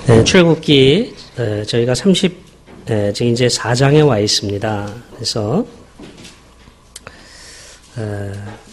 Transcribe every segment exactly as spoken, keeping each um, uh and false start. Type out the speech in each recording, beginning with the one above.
네, 출애굽기 에, 저희가 삼십 에, 지금 이제 사 장에 와 있습니다. 그래서 에,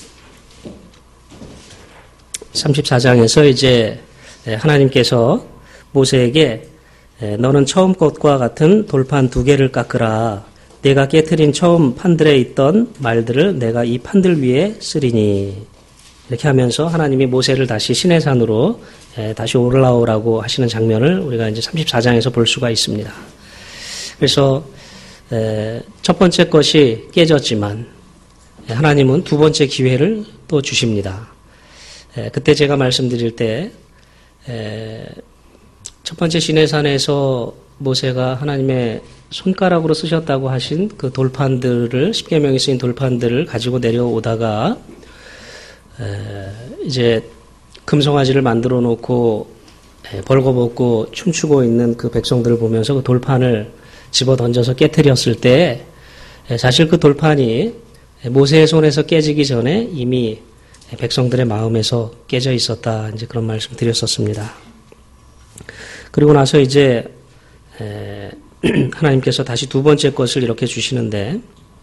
삼십사 장에서 이제 하나님께서 모세에게 에, 너는 처음 것과 같은 돌판 두 개를 깎으라. 내가 깨트린 처음 판들에 있던 말들을 내가 이 판들 위에 쓰리니. 이렇게 하면서 하나님이 모세를 다시 시내산으로 에, 다시 올라오라고 하시는 장면을 우리가 이제 삼십사 장에서 볼 수가 있습니다. 그래서 에, 첫 번째 것이 깨졌지만 에, 하나님은 두 번째 기회를 또 주십니다. 에, 그때 제가 말씀드릴 때 에, 첫 번째 시내산에서 모세가 하나님의 손가락으로 쓰셨다고 하신 그 돌판들을 십계명에 쓰인 돌판들을 가지고 내려오다가 에, 이제 금송아지를 만들어 놓고 에, 벌거벗고 춤추고 있는 그 백성들을 보면서 그 돌판을 집어 던져서 깨트렸을 때 에, 사실 그 돌판이 모세의 손에서 깨지기 전에 이미 백성들의 마음에서 깨져 있었다. 이제 그런 말씀 드렸었습니다. 그리고 나서 이제 에, 하나님께서 다시 두 번째 것을 이렇게 주시는데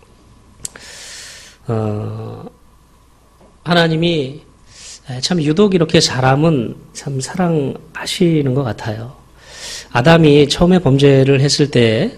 어, 하나님이 참 유독 이렇게 사람은 참 사랑하시는 것 같아요. 아담이 처음에 범죄를 했을 때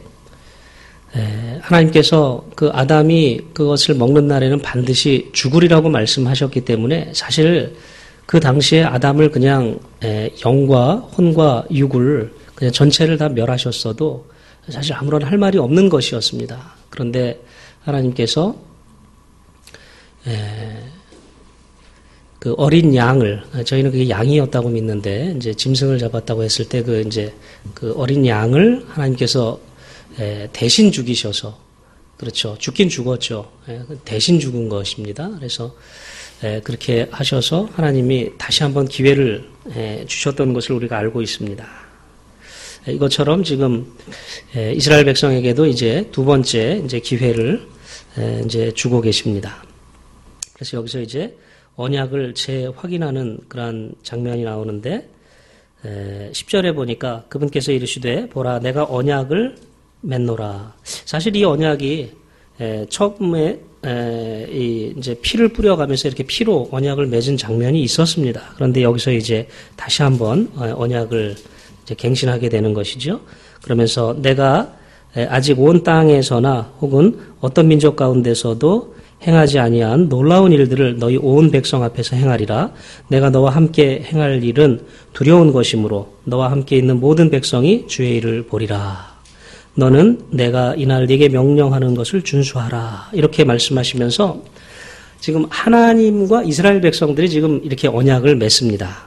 하나님께서 그 아담이 그것을 먹는 날에는 반드시 죽으리라고 말씀하셨기 때문에 사실 그 당시에 아담을 그냥 영과 혼과 육을 그냥 전체를 다 멸하셨어도 사실 아무런 할 말이 없는 것이었습니다. 그런데 하나님께서 그 어린 양을, 저희는 그게 양이었다고 믿는데, 이제 짐승을 잡았다고 했을 때 그 이제 그 어린 양을 하나님께서 대신 죽이셔서, 그렇죠. 죽긴 죽었죠. 대신 죽은 것입니다. 그래서 그렇게 하셔서 하나님이 다시 한번 기회를 주셨던 것을 우리가 알고 있습니다. 이것처럼 지금 이스라엘 백성에게도 이제 두 번째 이제 기회를 이제 주고 계십니다. 그래서 여기서 이제 언약을 재확인하는 그러한 장면이 나오는데 십 절에 보니까 그분께서 이르시되 보라 내가 언약을 맺노라. 사실 이 언약이 처음에 이 이제 피를 뿌려가면서 이렇게 피로 언약을 맺은 장면이 있었습니다. 그런데 여기서 이제 다시 한번 언약을 이제 갱신하게 되는 것이죠. 그러면서 내가 아직 온 땅에서나 혹은 어떤 민족 가운데서도 행하지 아니한 놀라운 일들을 너희 온 백성 앞에서 행하리라. 내가 너와 함께 행할 일은 두려운 것이므로 너와 함께 있는 모든 백성이 주의 일을 보리라. 너는 내가 이날 네게 명령하는 것을 준수하라. 이렇게 말씀하시면서 지금 하나님과 이스라엘 백성들이 지금 이렇게 언약을 맺습니다.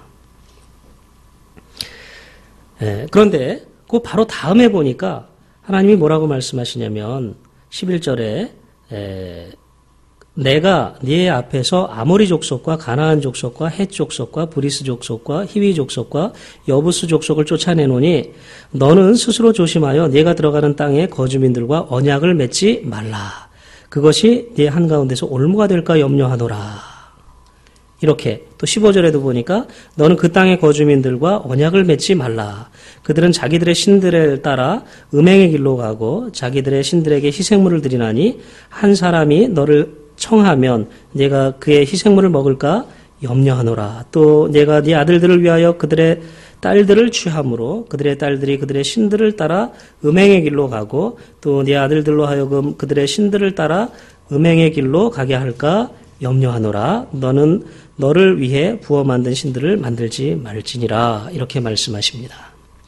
예, 그런데 그 바로 다음에 보니까 하나님이 뭐라고 말씀하시냐면 십일 절에 에, 내가 네 앞에서 아모리 족속과 가나안 족속과 헷 족속과 브리스 족속과 히위 족속과 여부스 족속을 쫓아내노니 너는 스스로 조심하여 네가 들어가는 땅의 거주민들과 언약을 맺지 말라. 그것이 네 한가운데서 올무가 될까 염려하노라. 이렇게 또 십오 절에도 보니까 너는 그 땅의 거주민들과 언약을 맺지 말라. 그들은 자기들의 신들을 따라 음행의 길로 가고 자기들의 신들에게 희생물을 드리나니 한 사람이 너를 청하면 내가 그의 희생물을 먹을까 염려하노라. 또 내가 네 아들들을 위하여 그들의 딸들을 취함으로 그들의 딸들이 그들의 신들을 따라 음행의 길로 가고 또 네 아들들로 하여금 그들의 신들을 따라 음행의 길로 가게 할까 염려하노라. 너는 너를 위해 부어 만든 신들을 만들지 말지니라. 이렇게 말씀하십니다.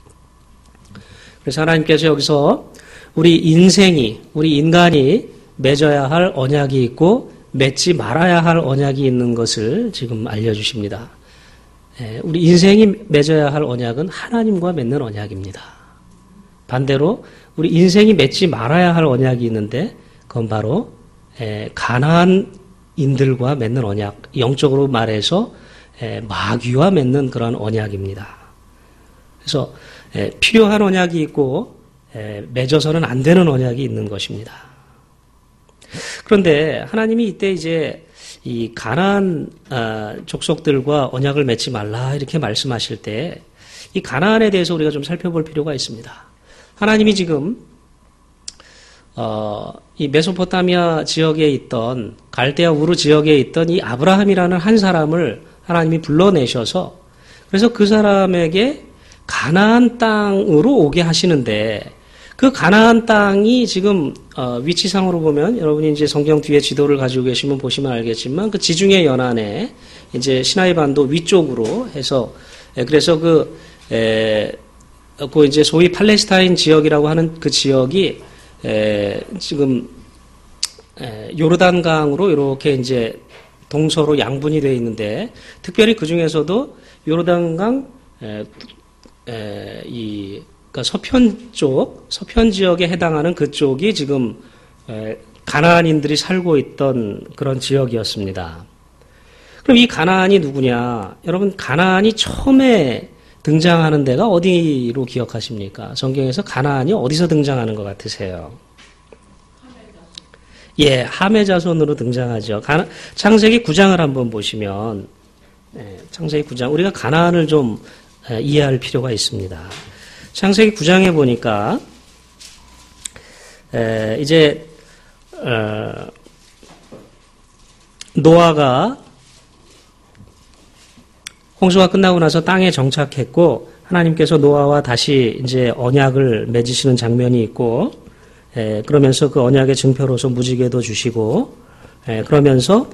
그래서 하나님께서 여기서 우리 인생이, 우리 인간이 맺어야 할 언약이 있고 맺지 말아야 할 언약이 있는 것을 지금 알려주십니다. 우리 인생이 맺어야 할 언약은 하나님과 맺는 언약입니다. 반대로 우리 인생이 맺지 말아야 할 언약이 있는데 그건 바로 가나안인들과 맺는 언약, 영적으로 말해서 마귀와 맺는 그런 언약입니다. 그래서 필요한 언약이 있고 맺어서는 안 되는 언약이 있는 것입니다. 그런데 하나님이 이때 이제 이 가나안 족속들과 언약을 맺지 말라 이렇게 말씀하실 때 이 가나안에 대해서 우리가 좀 살펴볼 필요가 있습니다. 하나님이 지금 어, 이 메소포타미아 지역에 있던 갈대아 우르 지역에 있던 이 아브라함이라는 한 사람을 하나님이 불러내셔서 그래서 그 사람에게 가나안 땅으로 오게 하시는데 그 가나안 땅이 지금 어, 위치상으로 보면 여러분이 이제 성경 뒤에 지도를 가지고 계시면 보시면 알겠지만 그 지중해 연안에 이제 시나이 반도 위쪽으로 해서 에, 그래서 그, 에, 그 이제 소위 팔레스타인 지역이라고 하는 그 지역이 에, 지금 에, 요르단강으로 이렇게 이제 동서로 양분이 되어 있는데 특별히 그 중에서도 요르단강 에, 에, 이 그러니까 서편 쪽, 서편 지역에 해당하는 그쪽이 지금 가나안인들이 살고 있던 그런 지역이었습니다. 그럼 이 가나안이 누구냐? 여러분 가나안이 처음에 등장하는 데가 어디로 기억하십니까? 성경에서 가나안이 어디서 등장하는 것 같으세요? 예, 함의 자손으로 등장하죠. 가나, 창세기 구 장을 한번 보시면 예, 창세기 구 장 우리가 가나안을 좀 예, 이해할 필요가 있습니다. 창세기 구 장에 보니까 에, 이제 어, 노아가 홍수가 끝나고 나서 땅에 정착했고 하나님께서 노아와 다시 이제 언약을 맺으시는 장면이 있고 에, 그러면서 그 언약의 증표로서 무지개도 주시고 에, 그러면서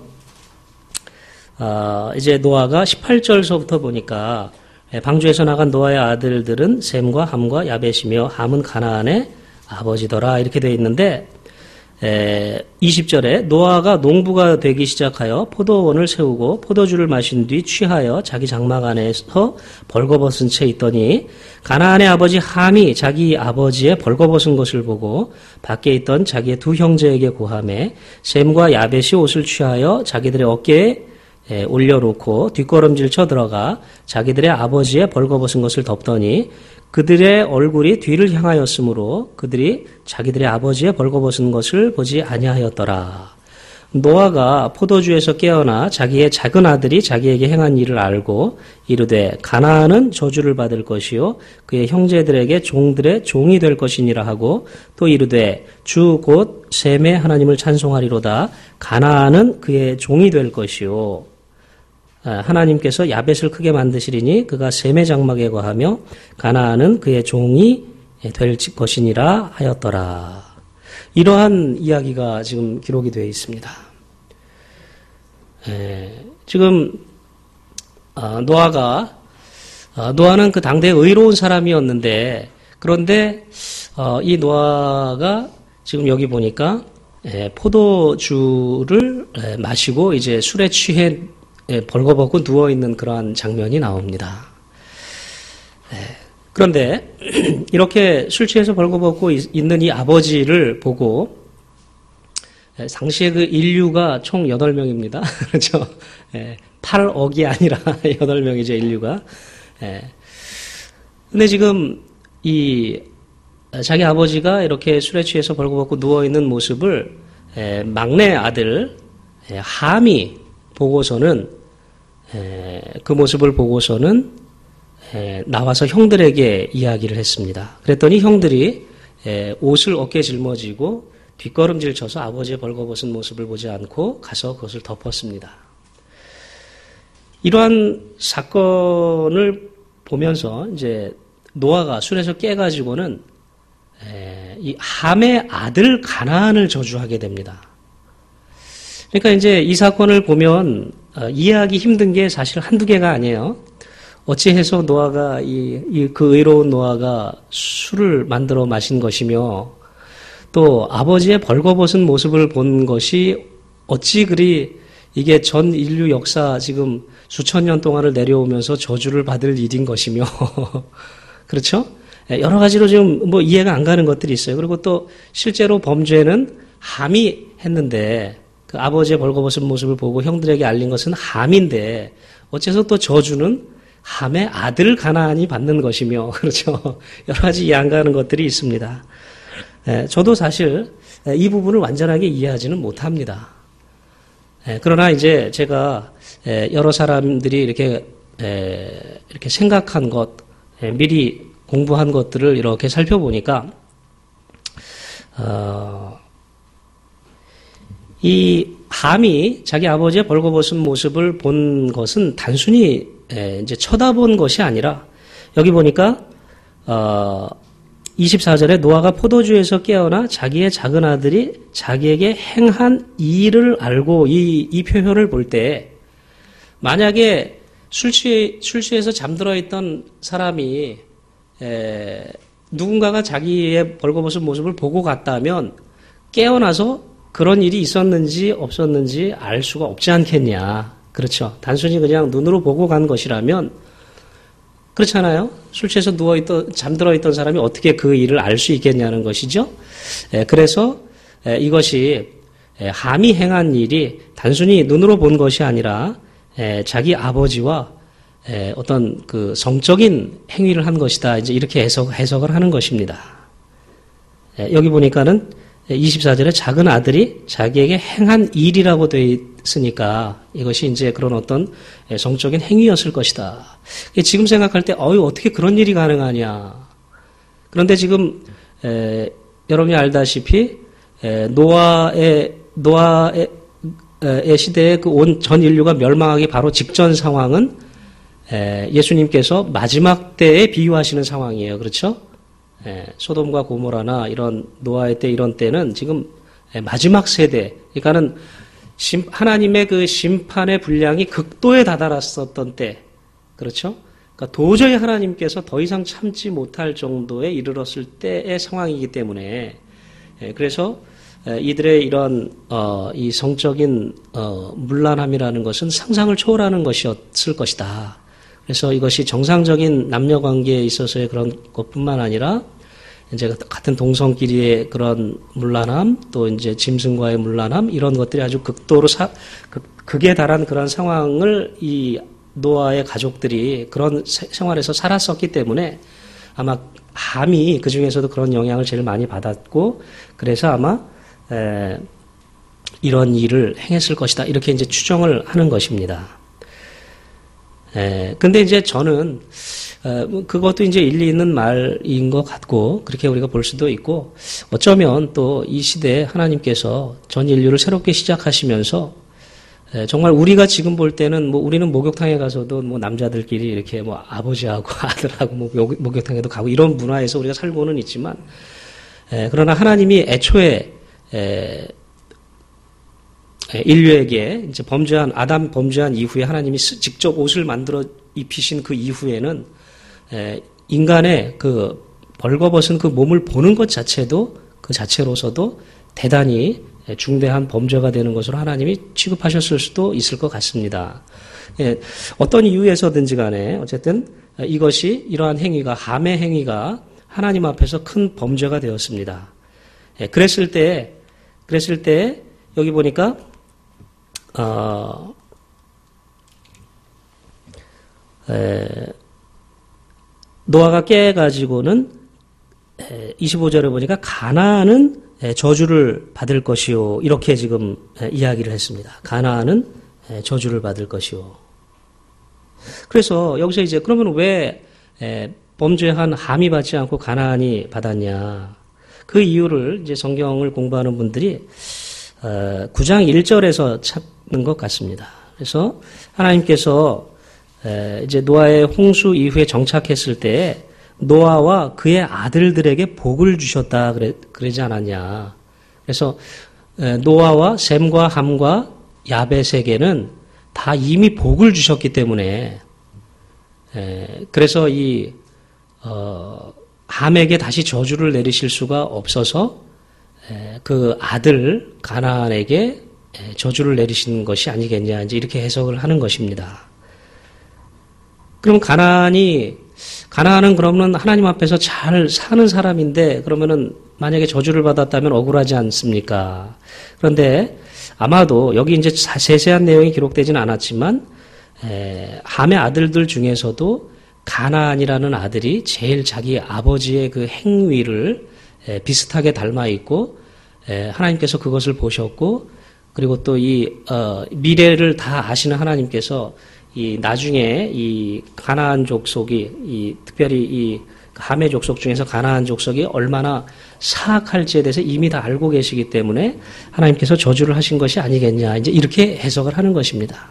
어, 이제 노아가 십팔 절서부터 보니까 방주에서 나간 노아의 아들들은 셈과 함과 야벳이며 함은 가나안의 아버지더라 이렇게 되어 있는데 에, 이십 절에 노아가 농부가 되기 시작하여 포도원을 세우고 포도주를 마신 뒤 취하여 자기 장막 안에서 벌거벗은 채 있더니 가나안의 아버지 함이 자기 아버지의 벌거벗은 것을 보고 밖에 있던 자기의 두 형제에게 고하매 셈과 야벳이 옷을 취하여 자기들의 어깨에 예, 올려놓고 뒷걸음질 쳐 들어가 자기들의 아버지의 벌거벗은 것을 덮더니 그들의 얼굴이 뒤를 향하였으므로 그들이 자기들의 아버지의 벌거벗은 것을 보지 아니하였더라. 노아가 포도주에서 깨어나 자기의 작은 아들이 자기에게 행한 일을 알고 이르되 가나안은 저주를 받을 것이요 그의 형제들에게 종들의 종이 될 것이니라 하고 또 이르되 주 곧 셈의 하나님을 찬송하리로다 가나안은 그의 종이 될 것이요 하나님께서 야벳을 크게 만드시리니 그가 셈의 장막에 거하며 가나안은 그의 종이 될 것이니라 하였더라. 이러한 이야기가 지금 기록이 되어 있습니다. 에, 지금 어, 노아가 어, 노아는 그 당대 의로운 사람이었는데 그런데 어, 이 노아가 지금 여기 보니까 에, 포도주를 에, 마시고 이제 술에 취해 예, 벌거벗고 누워있는 그러한 장면이 나옵니다. 예, 그런데 이렇게 술 취해서 벌거벗고 있는 이 아버지를 보고 예, 당시에 그 인류가 총 여덟 명입니다. 그렇죠? 예, 팔억이 아니라 여덟 명이죠, 인류가. 예. 근데 지금 이 자기 아버지가 이렇게 술에 취해서 벌거벗고 누워있는 모습을 예, 막내 아들 예, 함이 보고서는 에, 그 모습을 보고서는 에, 나와서 형들에게 이야기를 했습니다. 그랬더니 형들이 에, 옷을 어깨에 짊어지고 뒷걸음질 쳐서 아버지의 벌거벗은 모습을 보지 않고 가서 그것을 덮었습니다. 이러한 사건을 보면서 이제 노아가 술에서 깨가지고는 에, 이 함의 아들 가나안을 저주하게 됩니다. 그러니까 이제 이 사건을 보면 어, 이해하기 힘든 게 사실 한두 개가 아니에요. 어찌해서 노아가 이, 이 그 의로운 노아가 술을 만들어 마신 것이며 또 아버지의 벌거벗은 모습을 본 것이 어찌 그리 이게 전 인류 역사 지금 수천 년 동안을 내려오면서 저주를 받을 일인 것이며 그렇죠? 여러 가지로 좀 뭐 이해가 안 가는 것들이 있어요. 그리고 또 실제로 범죄는 함이 했는데 그 아버지의 벌거벗은 모습을 보고 형들에게 알린 것은 함인데 어째서 또 저주는 함의 아들 가나안이 받는 것이며 그렇죠. 여러 가지 이해 안 가는 것들이 있습니다. 에, 저도 사실 이 부분을 완전하게 이해하지는 못합니다. 에, 그러나 이제 제가 에, 여러 사람들이 이렇게 에, 이렇게 생각한 것 미리 공부한 것들을 이렇게 살펴보니까 어, 이 함이 자기 아버지의 벌거벗은 모습을 본 것은 단순히 이제 쳐다본 것이 아니라 여기 보니까 어, 이십사 절에 노아가 포도주에서 깨어나 자기의 작은 아들이 자기에게 행한 일을 알고 이, 이 표현을 볼 때 만약에 술 취해, 술 취해서 잠들어 있던 사람이 에, 누군가가 자기의 벌거벗은 모습을 보고 갔다면 깨어나서 그런 일이 있었는지 없었는지 알 수가 없지 않겠냐. 그렇죠. 단순히 그냥 눈으로 보고 간 것이라면 그렇잖아요. 술 취해서 누워있던, 잠들어 있던 사람이 어떻게 그 일을 알 수 있겠냐는 것이죠. 에, 그래서 에, 이것이 에, 함이 행한 일이 단순히 눈으로 본 것이 아니라 에, 자기 아버지와 에, 어떤 그 성적인 행위를 한 것이다. 이제 이렇게 해석, 해석을 하는 것입니다. 에, 여기 보니까는 이십사 절에 작은 아들이 자기에게 행한 일이라고 되어 있으니까 이것이 이제 그런 어떤 성적인 행위였을 것이다. 지금 생각할 때 어이 어떻게 그런 일이 가능하냐. 그런데 지금 에, 여러분이 알다시피 에, 노아의 노아의 에, 시대에 그 온 전 인류가 멸망하기 바로 직전 상황은 에, 예수님께서 마지막 때에 비유하시는 상황이에요. 그렇죠? 예, 소돔과 고모라나 이런 노아의 때 이런 때는 지금 마지막 세대, 그러니까는 심, 하나님의 그 심판의 분량이 극도에 다다랐었던 때, 그렇죠? 그러니까 도저히 하나님께서 더 이상 참지 못할 정도에 이르렀을 때의 상황이기 때문에, 예, 그래서 이들의 이런 어, 이 성적인 어, 문란함이라는 것은 상상을 초월하는 것이었을 것이다. 그래서 이것이 정상적인 남녀 관계에 있어서의 그런 것뿐만 아니라 이제 같은 동성끼리의 그런 문란함, 또 이제 짐승과의 문란함 이런 것들이 아주 극도로 사, 극, 극에 달한 그런 상황을 이 노아의 가족들이 그런 생활에서 살았었기 때문에 아마 함이 그 중에서도 그런 영향을 제일 많이 받았고 그래서 아마 에, 이런 일을 행했을 것이다 이렇게 이제 추정을 하는 것입니다. 에, 근데 이제 저는, 어, 그것도 이제 일리 있는 말인 것 같고, 그렇게 우리가 볼 수도 있고, 어쩌면 또 이 시대에 하나님께서 전 인류를 새롭게 시작하시면서, 에, 정말 우리가 지금 볼 때는 뭐 우리는 목욕탕에 가서도 뭐 남자들끼리 이렇게 뭐 아버지하고 아들하고 뭐 목욕탕에도 가고 이런 문화에서 우리가 살고는 있지만, 에, 그러나 하나님이 애초에, 에, 인류에게 이제 범죄한 아담 범죄한 이후에 하나님이 직접 옷을 만들어 입히신 그 이후에는 인간의 그 벌거벗은 그 몸을 보는 것 자체도 그 자체로서도 대단히 중대한 범죄가 되는 것으로 하나님이 취급하셨을 수도 있을 것 같습니다. 어떤 이유에서든지 간에 어쨌든 이것이 이러한 행위가 함의 행위가 하나님 앞에서 큰 범죄가 되었습니다. 그랬을 때 그랬을 때 여기 보니까 어, 에, 노아가 깨가지고는 에, 이십오 절에 보니까 가나안은 에, 저주를 받을 것이요 이렇게 지금 에, 이야기를 했습니다. 가나안은 에, 저주를 받을 것이요. 그래서 여기서 이제 그러면 왜 에, 범죄한 함이 받지 않고 가나안이 받았냐? 그 이유를 이제 성경을 공부하는 분들이 어, 구 장 일 절에서 찾는 것 같습니다. 그래서 하나님께서 에, 이제 노아의 홍수 이후에 정착했을 때 노아와 그의 아들들에게 복을 주셨다 그래, 그러지 않았냐. 그래서 에, 노아와 셈과 함과 야벳에게는 다 이미 복을 주셨기 때문에 에, 그래서 이 어, 함에게 다시 저주를 내리실 수가 없어서 그 아들 가나안에게 저주를 내리신 것이 아니겠냐 이제 이렇게 해석을 하는 것입니다. 그럼 가나안이 가나안은 그러면 하나님 앞에서 잘 사는 사람인데 그러면은 만약에 저주를 받았다면 억울하지 않습니까? 그런데 아마도 여기 이제 세세한 내용이 기록되지는 않았지만 에, 함의 아들들 중에서도 가나안이라는 아들이 제일 자기 아버지의 그 행위를 에, 비슷하게 닮아 있고 에, 하나님께서 그것을 보셨고 그리고 또 이 어, 미래를 다 아시는 하나님께서 이 나중에 이 가나안 족속이 이 특별히 이 함의 족속 중에서 가나안 족속이 얼마나 사악할지에 대해서 이미 다 알고 계시기 때문에 하나님께서 저주를 하신 것이 아니겠냐 이제 이렇게 해석을 하는 것입니다.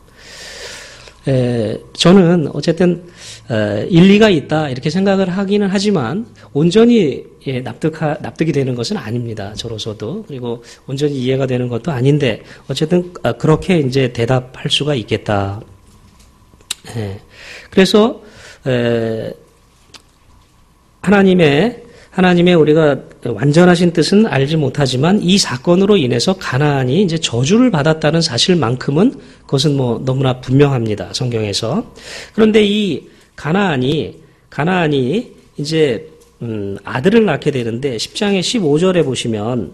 에, 저는 어쨌든 에, 일리가 있다 이렇게 생각을 하기는 하지만 온전히 예, 납득하, 납득이 되는 것은 아닙니다. 저로서도 그리고 온전히 이해가 되는 것도 아닌데 어쨌든 아, 그렇게 이제 대답할 수가 있겠다. 예, 그래서 에, 하나님의 하나님의 우리가 완전하신 뜻은 알지 못하지만 이 사건으로 인해서 가나안이 이제 저주를 받았다는 사실만큼은 그것은 뭐 너무나 분명합니다. 성경에서. 그런데 이 가나안이 가나안이 이제 음, 아들을 낳게 되는데 십 장의 십오 절에 보시면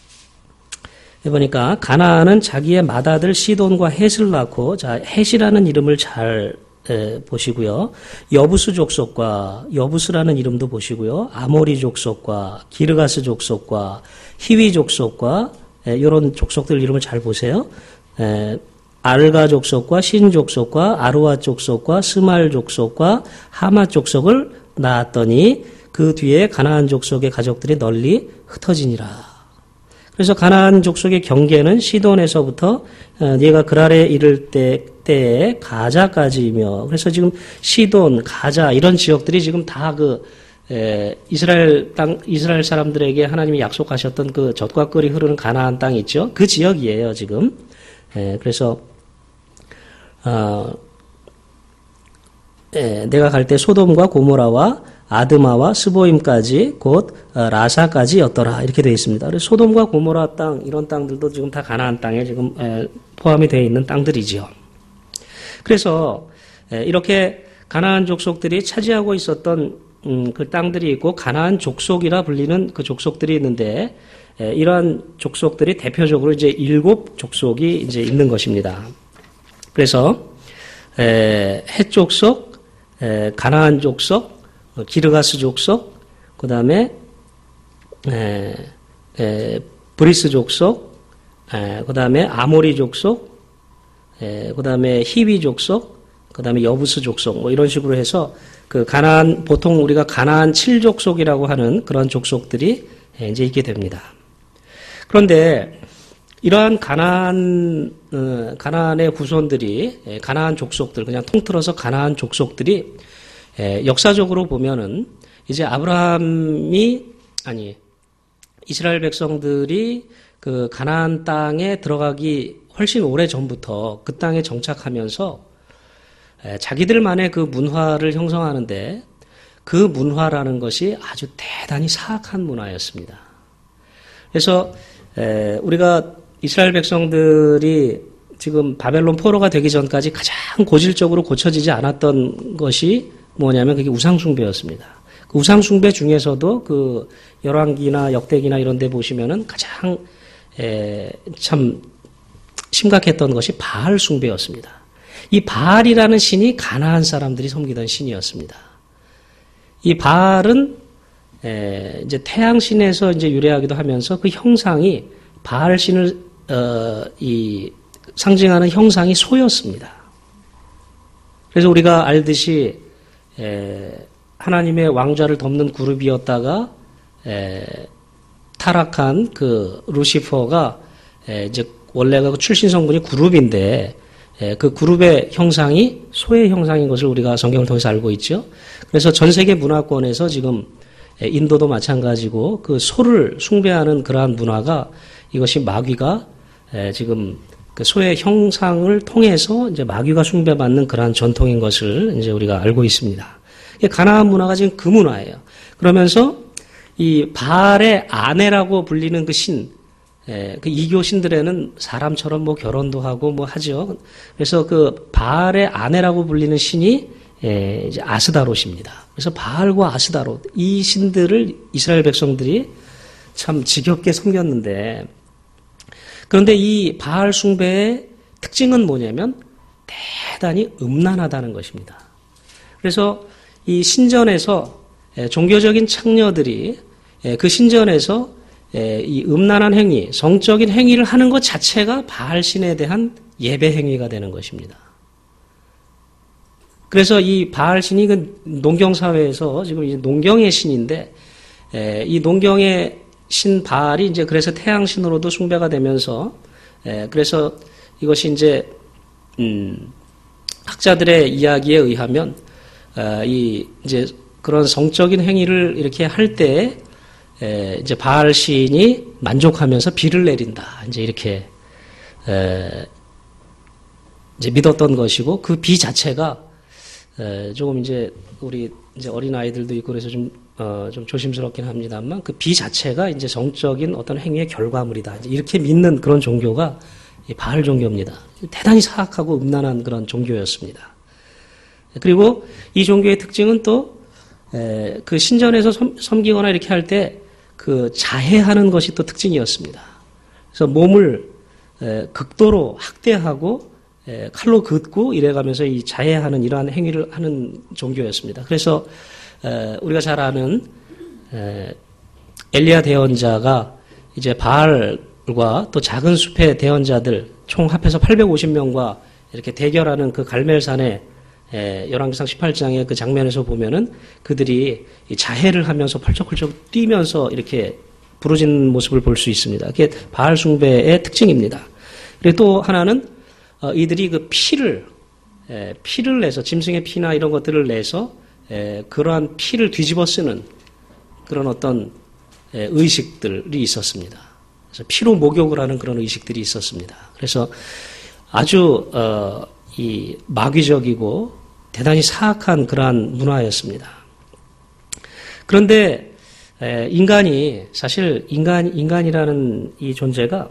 보니까 가나안은 자기의 맏아들 시돈과 헷을 낳고 자 헷이라는 이름을 잘 에, 보시고요. 여부스 족속과 여부스라는 이름도 보시고요. 아모리 족속과 기르가스 족속과 히위 족속과 에, 이런 족속들 이름을 잘 보세요. 에, 알가 족속과 신 족속과 아루아 족속과 스말 족속과 하마 족속을 낳았더니 그 뒤에 가나안 족속의 가족들이 널리 흩어지니라. 그래서 가나안 족속의 경계는 시돈에서부터 얘가 그랄에 이를 때, 때에 가자까지이며 그래서 지금 시돈, 가자 이런 지역들이 지금 다 그 이스라엘 땅 이스라엘 사람들에게 하나님이 약속하셨던 그 젖과 꿀이 흐르는 가나안 땅 있죠. 그 지역이에요 지금. 에, 그래서 어, 에, 내가 갈 때 소돔과 고모라와 아드마와 스보임까지 곧 라사까지였더라 이렇게 되어 있습니다. 그래서 소돔과 고모라 땅 이런 땅들도 지금 다 가나안 땅에 지금 포함이 되어 있는 땅들이지요. 그래서 이렇게 가나안 족속들이 차지하고 있었던 그 땅들이 있고 가나안 족속이라 불리는 그 족속들이 있는데 이러한 족속들이 대표적으로 이제 일곱 족속이 이제 있는 것입니다. 그래서 헷 족속, 가나안 족속, 기르가스 족속, 그 다음에 브리스 족속, 그 다음에 아모리 족속, 그 다음에 히위 족속, 그 다음에 여부스 족속, 뭐 이런 식으로 해서 그 가나안 보통 우리가 가나안 칠 족속이라고 하는 그런 족속들이 이제 있게 됩니다. 그런데 이러한 가나안 어, 가나안의 후손들이 가나안 족속들 그냥 통틀어서 가나안 족속들이 에, 역사적으로 보면은 이제 아브라함이 아니 이스라엘 백성들이 그 가나안 땅에 들어가기 훨씬 오래 전부터 그 땅에 정착하면서 에, 자기들만의 그 문화를 형성하는데 그 문화라는 것이 아주 대단히 사악한 문화였습니다. 그래서 에, 우리가 이스라엘 백성들이 지금 바벨론 포로가 되기 전까지 가장 고질적으로 고쳐지지 않았던 것이 뭐냐면 그게 우상숭배였습니다. 그 우상숭배 중에서도 그 열왕기나 역대기나 이런 데 보시면은 가장 에, 참 심각했던 것이 바알 숭배였습니다. 이 바알이라는 신이 가나안 사람들이 섬기던 신이었습니다. 이 바알은 에, 이제 태양신에서 이제 유래하기도 하면서 그 형상이 바알 신을 어, 이 상징하는 형상이 소였습니다. 그래서 우리가 알듯이 에, 하나님의 왕좌를 덮는 그룹이었다가 에, 타락한 그 루시퍼가 에, 이제 원래가 그 출신 성분이 그룹인데 에, 그 그룹의 형상이 소의 형상인 것을 우리가 성경을 통해서 알고 있죠. 그래서 전 세계 문화권에서 지금 에, 인도도 마찬가지고 그 소를 숭배하는 그러한 문화가 이것이 마귀가 에, 지금 그 소의 형상을 통해서 이제 마귀가 숭배받는 그러한 전통인 것을 이제 우리가 알고 있습니다. 가나안 문화가 지금 그 문화예요. 그러면서 이 바알의 아내라고 불리는 그 신, 예, 그 이교 신들에는 사람처럼 뭐 결혼도 하고 뭐 하죠. 그래서 그 바알의 아내라고 불리는 신이 예, 이제 아스다롯입니다. 그래서 바알과 아스다롯 이 신들을 이스라엘 백성들이 참 지겹게 섬겼는데, 그런데 이 바알 숭배의 특징은 뭐냐면 대단히 음란하다는 것입니다. 그래서 이 신전에서 종교적인 창녀들이 그 신전에서 이 음란한 행위, 성적인 행위를 하는 것 자체가 바알 신에 대한 예배 행위가 되는 것입니다. 그래서 이 바알 신이 그 농경 사회에서 지금 이제 농경의 신인데, 에, 이 농경의 신 바알이 이제 그래서 태양 신으로도 숭배가 되면서, 에, 그래서 이것이 이제 음, 학자들의 이야기에 의하면 어, 이 이제 그런 성적인 행위를 이렇게 할 때 이제 바알 신이 만족하면서 비를 내린다. 이제 이렇게 에, 이제 믿었던 것이고 그 비 자체가 에, 조금 이제 우리 이제 어린 아이들도 있고 그래서 좀 어, 좀 조심스럽긴 합니다만 그 비 자체가 이제 성적인 어떤 행위의 결과물이다. 이제 이렇게 믿는 그런 종교가 이 바알 종교입니다. 대단히 사악하고 음란한 그런 종교였습니다. 그리고 이 종교의 특징은 또 그 신전에서 섬, 섬기거나 이렇게 할 때 그 자해하는 것이 또 특징이었습니다. 그래서 몸을 에, 극도로 학대하고 에, 칼로 긋고 이래가면서 이 자해하는 이러한 행위를 하는 종교였습니다. 그래서 에, 우리가 잘 아는 에, 엘리야 대언자가 이제 바알과 또 작은 숲의 대언자들 총 합해서 팔백오십 명과 이렇게 대결하는 그 갈멜산에 열왕기상 십팔 장의 그 장면에서 보면은 그들이 자해를 하면서 펄쩍펄쩍 뛰면서 이렇게 부르짖는 모습을 볼 수 있습니다. 그게 바알 숭배의 특징입니다. 그리고 또 하나는 이들이 그 피를 피를 내서 짐승의 피나 이런 것들을 내서 그러한 피를 뒤집어 쓰는 그런 어떤 의식들이 있었습니다. 그래서 피로 목욕을 하는 그런 의식들이 있었습니다. 그래서 아주 어, 이 마귀적이고 대단히 사악한 그러한 문화였습니다. 그런데 인간이 사실 인간 인간이라는 이 존재가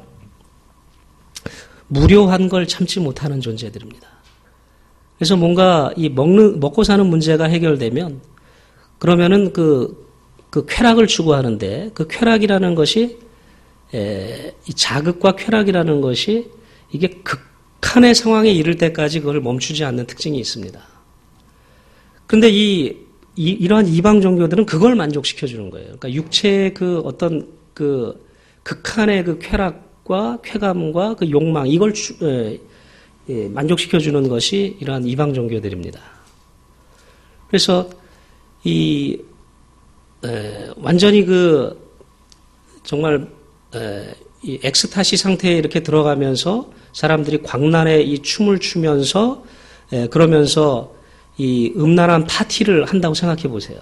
무료한 걸 참지 못하는 존재들입니다. 그래서 뭔가 이 먹는 먹고 사는 문제가 해결되면 그러면은 그, 그 쾌락을 추구하는데 그 쾌락이라는 것이 에, 이 자극과 쾌락이라는 것이 이게 극한의 상황에 이를 때까지 그걸 멈추지 않는 특징이 있습니다. 그런데 이, 이 이러한 이방 종교들은 그걸 만족시켜주는 거예요. 그러니까 육체의 그 어떤 그 극한의 그 쾌락과 쾌감과 그 욕망 이걸 추, 에, 예, 만족시켜주는 것이 이러한 이방 종교들입니다. 그래서 이 에, 완전히 그 정말 에, 이 엑스타시 상태에 이렇게 들어가면서 사람들이 광란에 이 춤을 추면서 에, 그러면서 이 음란한 파티를 한다고 생각해 보세요.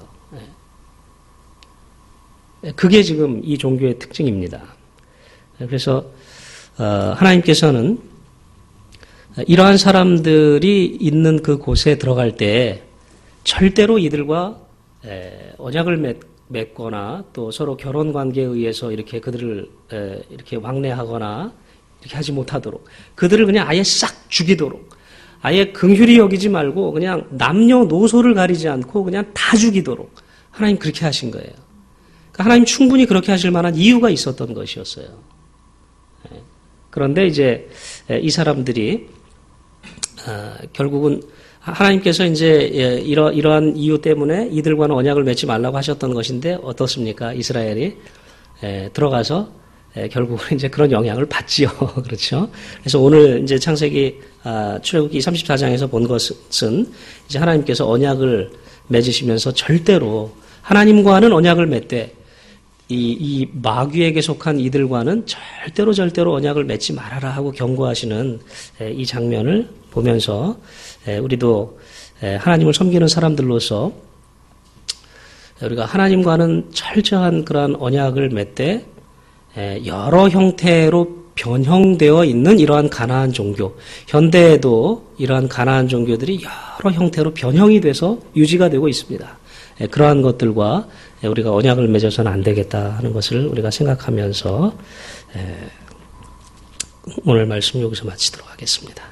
에, 그게 지금 이 종교의 특징입니다. 그래서 어, 하나님께서는 이러한 사람들이 있는 그 곳에 들어갈 때 절대로 이들과 에, 언약을 맺, 맺거나 또 서로 결혼 관계에 의해서 이렇게 그들을 에, 이렇게 왕래하거나 이렇게 하지 못하도록 그들을 그냥 아예 싹 죽이도록 아예 긍휼히 여기지 말고 그냥 남녀노소를 가리지 않고 그냥 다 죽이도록 하나님 그렇게 하신 거예요. 그러니까 하나님 충분히 그렇게 하실 만한 이유가 있었던 것이었어요. 에, 그런데 이제 에, 이 사람들이 어, 결국은 하나님께서 이제 이러, 이러한 이유 때문에 이들과는 언약을 맺지 말라고 하셨던 것인데 어떻습니까? 이스라엘이 에, 들어가서 에, 결국은 이제 그런 영향을 받지요. 그렇죠? 그래서 오늘 이제 창세기 아, 출애굽기 삼십사 장에서 본 것은 이제 하나님께서 언약을 맺으시면서 절대로 하나님과는 언약을 맺되 이, 이 마귀에게 속한 이들과는 절대로 절대로 언약을 맺지 말아라 하고 경고하시는 에, 이 장면을 보면서 에, 우리도 에, 하나님을 섬기는 사람들로서 우리가 하나님과는 철저한 그러한 언약을 맺되 에, 여러 형태로 변형되어 있는 이러한 가나안 종교, 현대에도 이러한 가나안 종교들이 여러 형태로 변형이 돼서 유지가 되고 있습니다. 에, 그러한 것들과 에, 우리가 언약을 맺어서는 안 되겠다 하는 것을 우리가 생각하면서 에, 오늘 말씀 여기서 마치도록 하겠습니다.